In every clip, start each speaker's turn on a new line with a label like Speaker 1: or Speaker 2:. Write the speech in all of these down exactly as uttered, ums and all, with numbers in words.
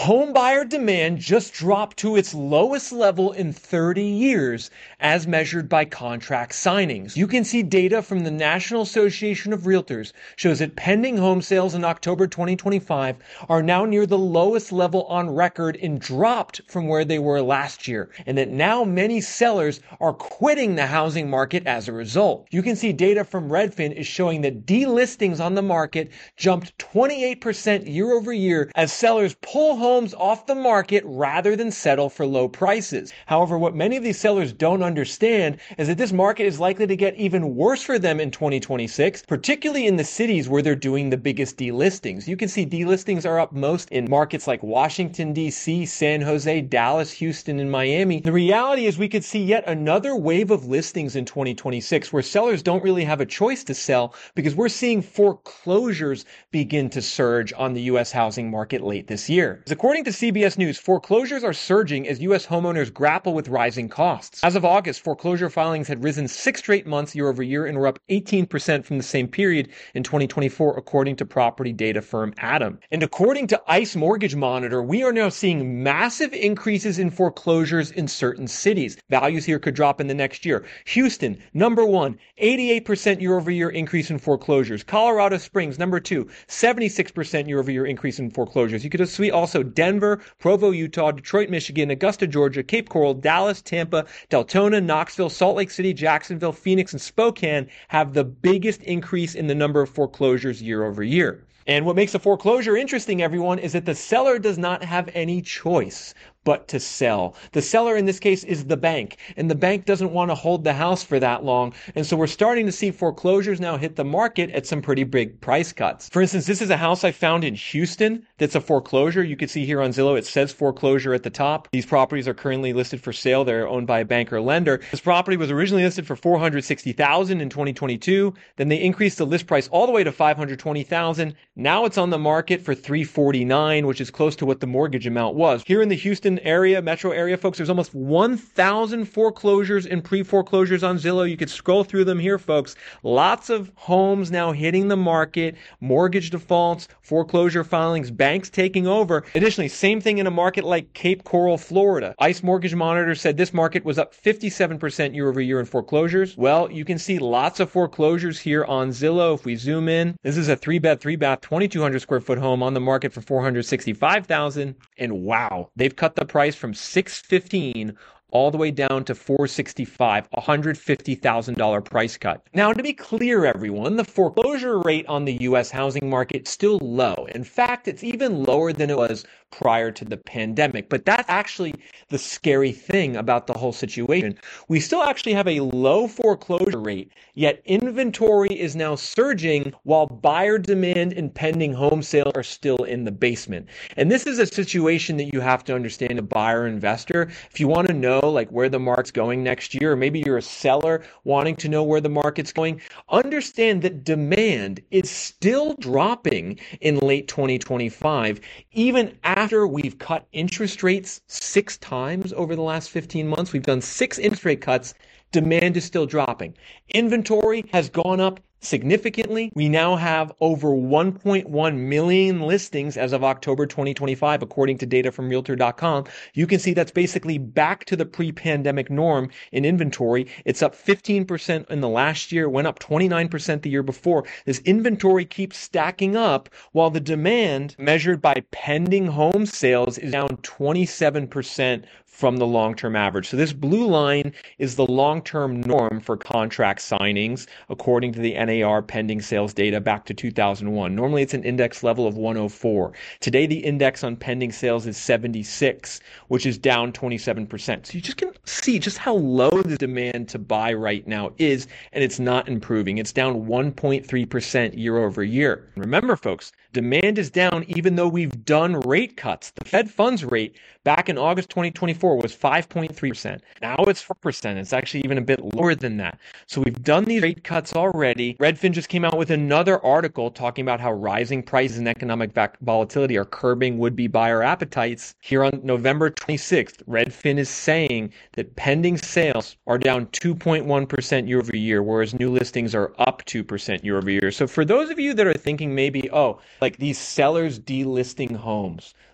Speaker 1: Home buyer demand just dropped to its lowest level in thirty years as measured by contract signings. You can see data from the National Association of Realtors shows that pending home sales in October twenty twenty-five are now near the lowest level on record and dropped from where they were last year, and that now many sellers are quitting the housing market as a result. You can see data from Redfin is showing that delistings on the market jumped twenty-eight percent year over year as sellers pull homes off the market rather than settle for low prices. However, what many of these sellers don't understand is that this market is likely to get even worse for them in twenty twenty-six, particularly in the cities where they're doing the biggest delistings. You can see delistings are up most in markets like Washington, D C, San Jose, Dallas, Houston, and Miami. The reality is we could see yet another wave of listings in twenty twenty-six where sellers don't really have a choice to sell because we're seeing foreclosures begin to surge on the U S housing market late this year. According to C B S News, foreclosures are surging as U S homeowners grapple with rising costs. As of August, foreclosure filings had risen six straight months year over year and were up eighteen percent from the same period in twenty twenty-four, according to property data firm Adam. And according to ICE Mortgage Monitor, we are now seeing massive increases in foreclosures in certain cities. Values here could drop in the next year. Houston, number one, eighty-eight percent year over year increase in foreclosures. Colorado Springs, number two, seventy-six percent year over year increase in foreclosures. You could see also Denver, Provo, Utah, Detroit, Michigan, Augusta, Georgia, Cape Coral, Dallas, Tampa, Deltona, Knoxville, Salt Lake City, Jacksonville, Phoenix, and Spokane have the biggest increase in the number of foreclosures year over year. And what makes a foreclosure interesting, everyone, is that the seller does not have any choice but to sell. The seller in this case is the bank, and the bank doesn't want to hold the house for that long. And so we're starting to see foreclosures now hit the market at some pretty big price cuts. For instance, this is a house I found in Houston that's a foreclosure. You can see here on Zillow, it says foreclosure at the top. These properties are currently listed for sale. They're owned by a bank or lender. This property was originally listed for four hundred sixty thousand dollars in twenty twenty-two. Then they increased the list price all the way to five hundred twenty thousand dollars. Now it's on the market for three hundred forty-nine thousand dollars, which is close to what the mortgage amount was. Here in the Houston area, metro area, folks, there's almost one thousand foreclosures and pre-foreclosures on Zillow. You could scroll through them here, folks. Lots of homes now hitting the market, mortgage defaults, foreclosure filings, banks taking over. Additionally, same thing in a market like Cape Coral, Florida. ICE Mortgage Monitor said this market was up fifty-seven percent year over year in foreclosures. Well, you can see lots of foreclosures here on Zillow. If we zoom in, this is a three bed, three bath, twenty-two hundred square foot home on the market for four hundred sixty-five thousand dollars. And wow, they've cut the price from six hundred fifteen thousand dollars all the way down to four hundred sixty-five thousand dollars, one hundred fifty thousand dollars price cut. Now, to be clear, everyone, the foreclosure rate on the U S housing market is still low. In fact, it's even lower than it was prior to the pandemic. But that's actually the scary thing about the whole situation. We still actually have a low foreclosure rate, yet inventory is now surging while buyer demand and pending home sales are still in the basement. And this is a situation that you have to understand, a buyer investor. If you want to know like where the market's going next year, or maybe you're a seller wanting to know where the market's going, understand that demand is still dropping in late twenty twenty-five, even after we've cut interest rates six times over the last fifteen months. We've done six interest rate cuts. Demand is still dropping. Inventory has gone up significantly. We now have over one point one million listings as of October twenty twenty-five, according to data from Realtor dot com. You can see that's basically back to the pre-pandemic norm in inventory. It's up fifteen percent in the last year, went up twenty-nine percent the year before. This inventory keeps stacking up while the demand measured by pending home sales is down twenty-seven percent from the long-term average. So this blue line is the long-term norm for contract signings, according to the N A R pending sales data back to two thousand one. Normally it's an index level of one oh four. Today the index on pending sales is seventy-six, which is down twenty-seven percent. So you just can see just how low the demand to buy right now is, and it's not improving. It's down one point three percent year over year. Remember, folks, demand is down even though we've done rate cuts. The Fed funds rate back in August twenty twenty-four was five point three percent. Now it's four percent. It's actually even a bit lower than that. So we've done these rate cuts already. Redfin just came out with another article talking about how rising prices and economic volatility are curbing would-be buyer appetites. Here on November twenty-sixth, Redfin is saying that pending sales are down two point one percent year over year, whereas new listings are up two percent year over year. So for those of you that are thinking maybe, oh, like these sellers delisting homes,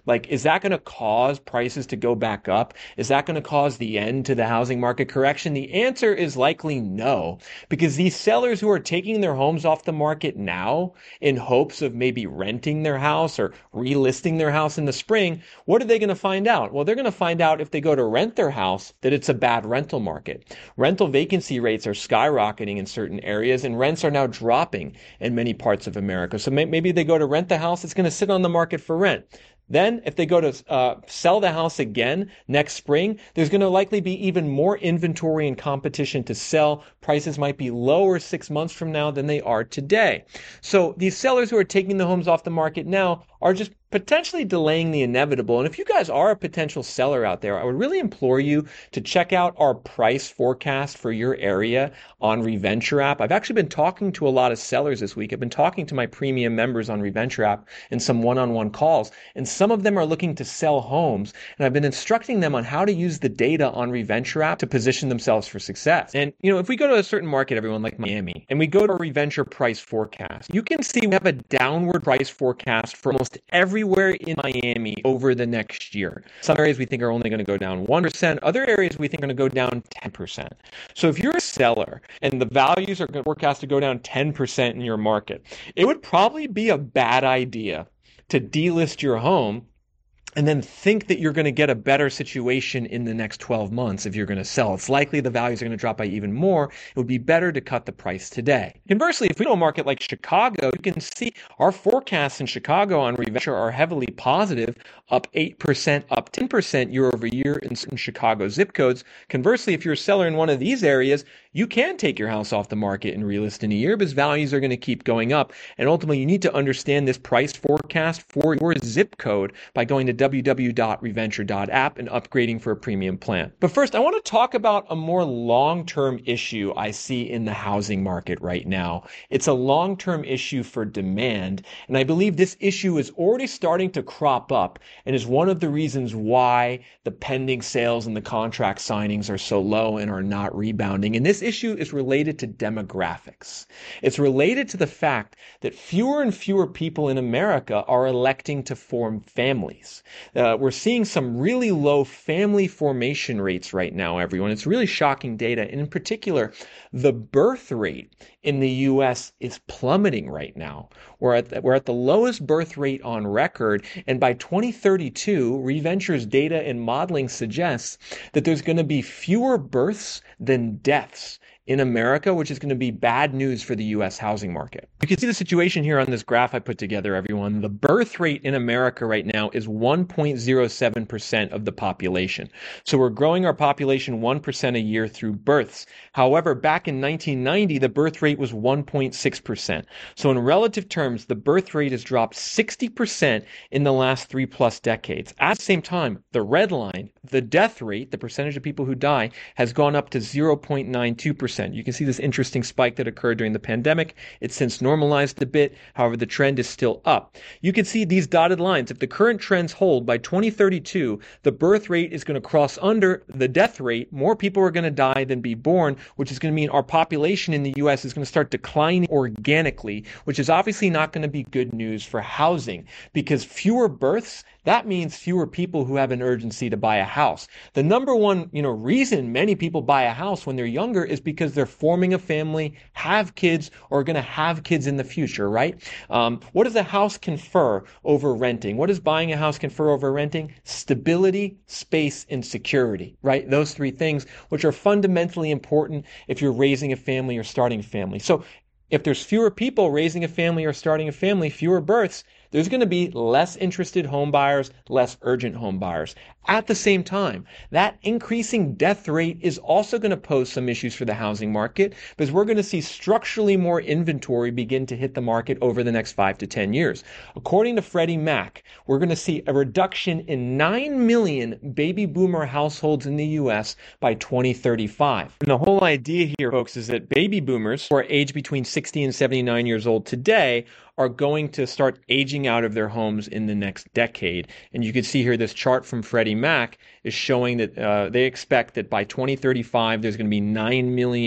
Speaker 1: Like, is that going to cause prices to go back up? Is that going to cause the end to the housing market correction? The answer is likely no, because these sellers who are taking their homes off the market now in hopes of maybe renting their house or relisting their house in the spring, what are they going to find out? Well, they're going to find out if they go to rent their house that it's a bad rental market. Rental vacancy rates are skyrocketing in certain areas, and rents are now dropping in many parts of America. So maybe they go to rent the house, it's going to sit on the market for rent. Then, if they go to uh, sell the house again next spring, there's going to likely be even more inventory and competition to sell. Prices might be lower six months from now than they are today. So these sellers who are taking the homes off the market now are just potentially delaying the inevitable. And if you guys are a potential seller out there, I would really implore you to check out our price forecast for your area on Reventure app. I've actually been talking to a lot of sellers this week. I've been talking to my premium members on Reventure app in some one-on-one calls, and some of them are looking to sell homes, and I've been instructing them on how to use the data on Reventure app to position themselves for success. And, you know, if we go to a certain market, everyone, like Miami, and we go to our Reventure price forecast, you can see we have a downward price forecast for almost every everywhere in Miami over the next year. Some areas we think are only going to go down one percent. Other areas we think are going to go down ten percent. So if you're a seller and the values are forecast to go down ten percent in your market, it would probably be a bad idea to delist your home and then think that you're going to get a better situation in the next twelve months if you're going to sell. It's likely the values are going to drop by even more. It would be better to cut the price today. Conversely, if we know a market like Chicago, you can see our forecasts in Chicago on Reventure are heavily positive, up eight percent, up ten percent year over year in certain Chicago zip codes. Conversely, if you're a seller in one of these areas, you can take your house off the market and relist in a year because values are going to keep going up. And ultimately, you need to understand this price forecast for your zip code by going to w w w dot reventure dot app and upgrading for a premium plan. But first, I want to talk about a more long-term issue I see in the housing market right now. It's a long-term issue for demand, and I believe this issue is already starting to crop up and is one of the reasons why the pending sales and the contract signings are so low and are not rebounding. And this issue is related to demographics. It's related to the fact that fewer and fewer people in America are electing to form families. Uh, we're seeing some really low family formation rates right now, everyone. It's really shocking data. And in particular, the birth rate in the U S is plummeting right now. We're at the, we're at the lowest birth rate on record. And by twenty thirty-two, Reventure's data and modeling suggests that there's going to be fewer births than deaths in America, which is going to be bad news for the U S housing market. You can see the situation here on this graph I put together, everyone. The birth rate in America right now is one point zero seven percent of the population. So we're growing our population one percent a year through births. However, back in nineteen ninety, the birth rate was one point six percent. So in relative terms, the birth rate has dropped sixty percent in the last three plus decades. At the same time, the red line, the death rate, the percentage of people who die, has gone up to zero point nine two percent. You can see this interesting spike that occurred during the pandemic. It's since normalized a bit. However, the trend is still up. You can see these dotted lines. If the current trends hold, by twenty thirty-two, the birth rate is going to cross under the death rate. More people are going to die than be born, which is going to mean our population in the U S is going to start declining organically, which is obviously not going to be good news for housing, because fewer births, that means fewer people who have an urgency to buy a house. The number one, you know, reason many people buy a house when they're younger is because they're forming a family, have kids, or are going to have kids in the future, right? Um, what does a house confer over renting? What does buying a house confer over renting? Stability, space, and security, right? Those three things, which are fundamentally important if you're raising a family or starting a family. So if there's fewer people raising a family or starting a family, fewer births, there's going to be less interested home buyers, less urgent home buyers. At the same time, that increasing death rate is also going to pose some issues for the housing market, because we're going to see structurally more inventory begin to hit the market over the next five to ten years. According to Freddie Mac, we're going to see a reduction in nine million baby boomer households in the U S by twenty thirty-five. And the whole idea here, folks, is that baby boomers who are aged between sixty and seventy-nine years old today are going to start aging out of their homes in the next decade. And you can see here this chart from Freddie Mac is showing that uh, they expect that by twenty thirty-five, there's going to be nine million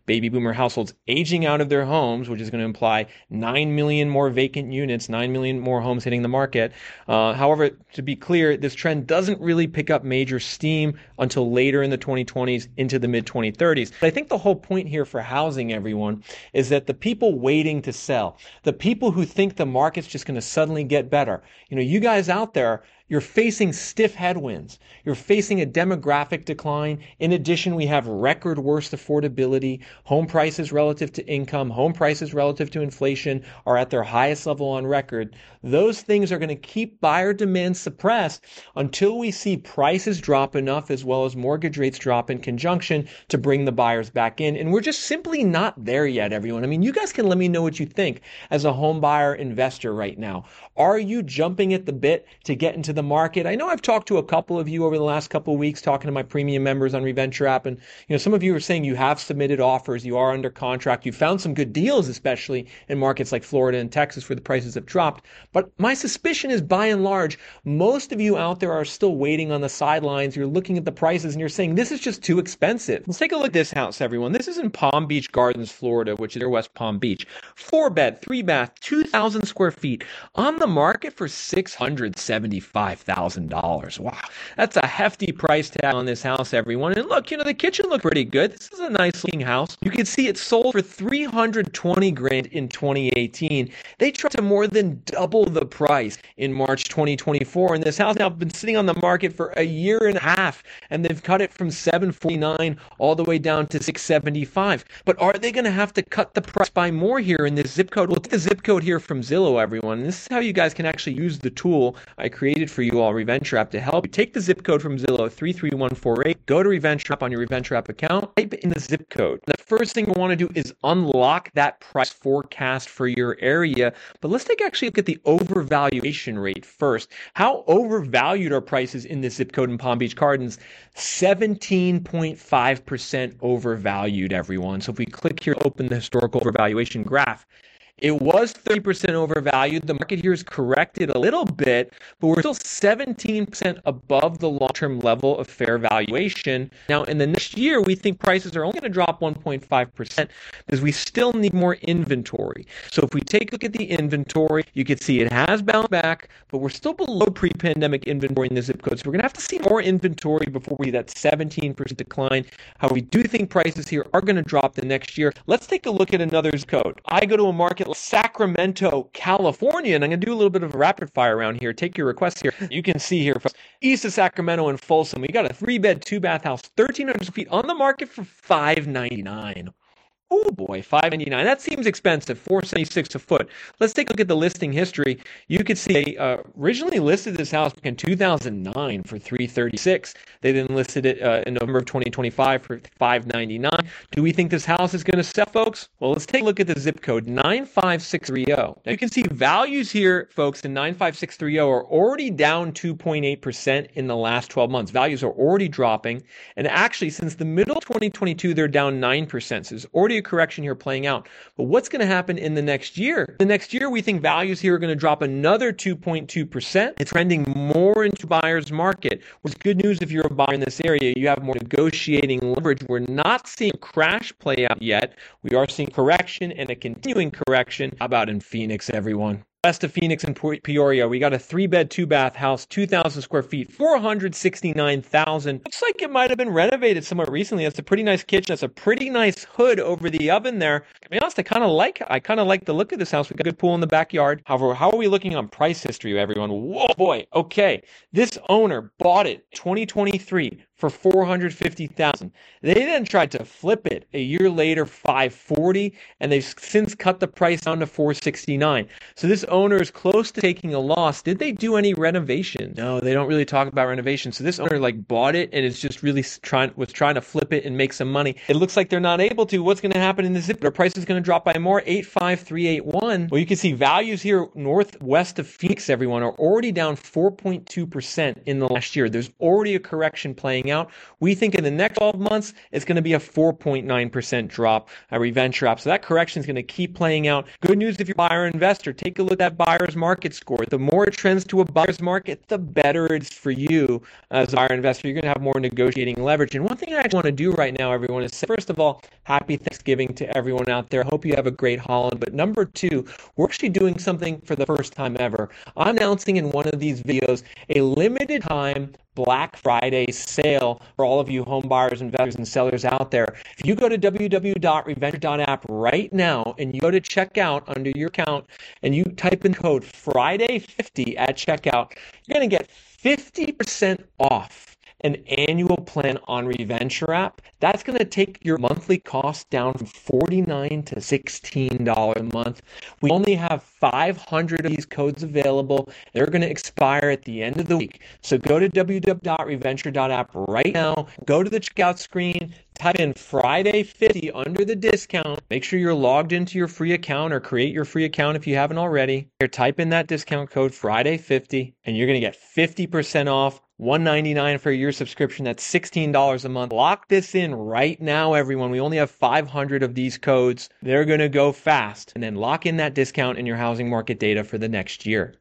Speaker 1: baby boomer households aging out of their homes, which is going to imply nine million more vacant units, nine million more homes hitting the market. Uh, however, to be clear, this trend doesn't really pick up major steam until later in the twenty twenties into the mid twenty thirties. But I think the whole point here for housing, everyone, is that the people waiting to sell, the people who think the market's just going to suddenly get better, you know, you guys out there, you're facing stiff headwinds. You're facing a demographic decline. In addition, we have record worst affordability. Home prices relative to income, home prices relative to inflation are at their highest level on record. Those things are going to keep buyer demand suppressed until we see prices drop enough as well as mortgage rates drop in conjunction to bring the buyers back in. And we're just simply not there yet, everyone. I mean, you guys can let me know what you think as a home buyer investor right now. Are you jumping at the bit to get into the market? I know I've talked to a couple of you over the last couple of weeks, talking to my premium members on Reventure app, and you know, some of you are saying you have submitted offers, you are under contract, you found some good deals, especially in markets like Florida and Texas where the prices have dropped. But my suspicion is, by and large, most of you out there are still waiting on the sidelines. You're looking at the prices and you're saying this is just too expensive. Let's take a look at this house, everyone. This is in Palm Beach Gardens, Florida, which is near West Palm Beach. Four bed, three bath, two thousand square feet, on the market for six hundred seventy-five thousand dollars. Wow, that's a hefty price tag on this house, everyone. And look, you know, the kitchen looked pretty good. This is a nice looking house. You can see it sold for three hundred twenty grand in twenty eighteen. They tried to more than double the price in March twenty twenty-four, and this house now has been sitting on the market for a year and a half, and they've cut it from seven forty-nine all the way down to six seventy-five. But are they going to have to cut the price by more here in this zip code? We'll take the zip code here from Zillow, everyone. And this is how you guys can actually use the tool I created for you all, Reventure app, to help you. Take the zip code from Zillow, three three one four eight, go to Reventure app on your Reventure app account, type in the zip code. The first thing you want to do is unlock that price forecast for your area. But let's take actually look at the overvaluation rate first. How overvalued are prices in this zip code in Palm Beach Gardens? seventeen point five percent overvalued, everyone. So if we click here to open the historical overvaluation graph, it was thirty percent overvalued. The market here is corrected a little bit, but we're still seventeen percent above the long-term level of fair valuation. Now, in the next year, we think prices are only going to drop one point five percent because we still need more inventory. So if we take a look at the inventory, you can see it has bounced back, but we're still below pre-pandemic inventory in the zip code. So we're going to have to see more inventory before we see that seventeen percent decline. However, we do think prices here are going to drop the next year. Let's take a look at another zip code. I go to a market Sacramento, California, and I'm going to do a little bit of a rapid fire around here. Take your requests here. You can see here, folks, east of Sacramento and Folsom, we got a three bed, two bath house, thirteen hundred feet on the market for five ninety-nine. Oh boy, five ninety-nine. That seems expensive. four seventy-six a foot. Let's take a look at the listing history. You could see they uh, originally listed this house in two thousand nine for three thirty-six. They then listed it uh, in November of twenty twenty-five for five ninety-nine. Do we think this house is going to sell, folks? Well, let's take a look at the zip code nine five six three zero. Now you can see values here, folks, in nine five six three zero are already down two point eight percent in the last twelve months. Values are already dropping, and actually since the middle of twenty twenty-two, they're down nine percent. So there's already correction here playing out. But what's going to happen in the next year? The next year, we think values here are going to drop another two point two percent. It's trending more into buyer's market. Which is good news if you're a buyer in this area. You have more negotiating leverage. We're not seeing crash play out yet. We are seeing correction and a continuing correction. How about in Phoenix, everyone? West of Phoenix and Peoria, we got a three bed, two bath house, two thousand square feet, four hundred sixty-nine thousand. Looks like it might have been renovated somewhat recently. That's a pretty nice kitchen. That's a pretty nice hood over the oven there. To be honest, I kind of like I kind of like the look of this house. We got a good pool in the backyard. However, how are we looking on price history, everyone? Whoa, boy. Okay, this owner bought it twenty twenty-three for four hundred fifty thousand. They then tried to flip it a year later, five forty, and they've since cut the price down to four sixty-nine. So this owner is close to taking a loss. Did they do any renovation? No, they don't really talk about renovation. So this owner like bought it and is just really trying was trying to flip it and make some money. It looks like they're not able to. What's going to happen in the zip? Their price is going to drop by more. eight five three eight one. Well, you can see values here northwest of Phoenix, everyone, are already down four point two percent in the last year. There's already a correction playing out. We think in the next twelve months, it's going to be a four point nine percent drop at ReVenture App. So that correction is going to keep playing out. Good news if you're a buyer or investor. Take a look at that buyer's market score. The more it trends to a buyer's market, the better it's for you as a buyer investor. You're going to have more negotiating leverage. And one thing I want to do right now, everyone, is say, first of all, happy Thanksgiving to everyone out there. Hope you have a great holiday. But number two, we're actually doing something for the first time ever. I'm announcing in one of these videos a limited time Black Friday sale for all of you home buyers, investors, and sellers out there. If you go to w w w dot reventure dot app right now and you go to checkout under your account and you type in code Friday fifty at checkout, you're going to get fifty percent off an annual plan on ReVenture App. That's going to take your monthly cost down from forty-nine dollars to sixteen dollars a month. We only have five hundred of these codes available. They're going to expire at the end of the week. So go to w w w dot reventure dot app right now, go to the checkout screen, type in Friday fifty under the discount. Make sure you're logged into your free account or create your free account if you haven't already. Here, type in that discount code Friday fifty and you're going to get fifty percent off. one hundred ninety-nine dollars for a year subscription. That's sixteen dollars a month. Lock this in right now, everyone. We only have five hundred of these codes. They're going to go fast. And then lock in that discount in your housing market data for the next year.